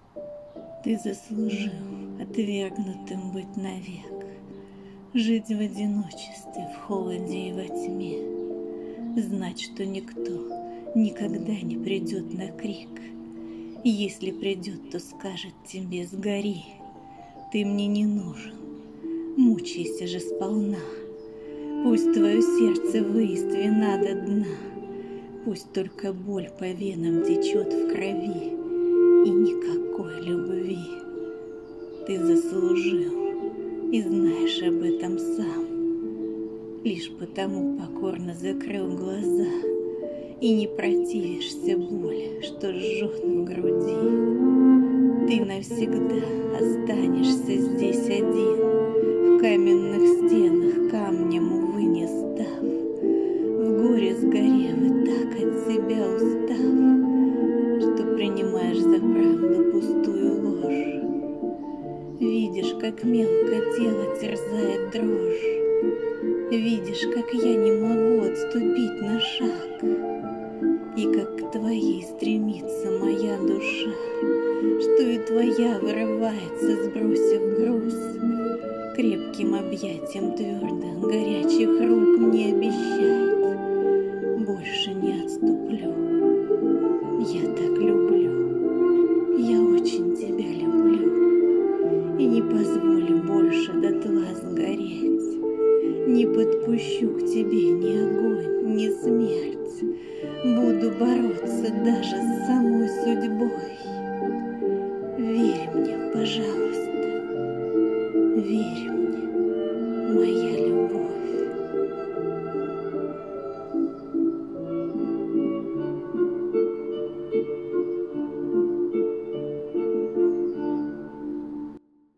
Ты заслужил отвергнутым быть навек, жить в одиночестве, в холоде и во тьме, знать, что никто никогда не придет на крик, и если придет, то скажет тебе: сгори, ты мне не нужен, мучайся же сполна. Пусть твое сердце выест вина до дна, пусть только боль по венам течет в крови, и никакой любви. Ты заслужил, и знаешь об этом сам, лишь потому покорно закрыл глаза и не противишься боли, что жжет в груди. Ты навсегда останешься здесь один, в каменных стенах камнем, увы, не став, в горе сгорев и так от себя устав, что принимаешь за правду пустую ложь. Видишь, как мелко тело терзает дрожь, видишь, как я не могу отступить на шаг, и как к твоей стремится моя душа, что и твоя вырывается, сбросив груз, крепким объятием твердых горячих рук мне обещает: больше не отступлю. Я так люблю, я очень тебя люблю, и не позволю больше дотла сгореть, не подпущу к тебе ни огонь, ни смерть, буду бороться даже с самой судьбой. Верь мне, пожалуйста, верь мне.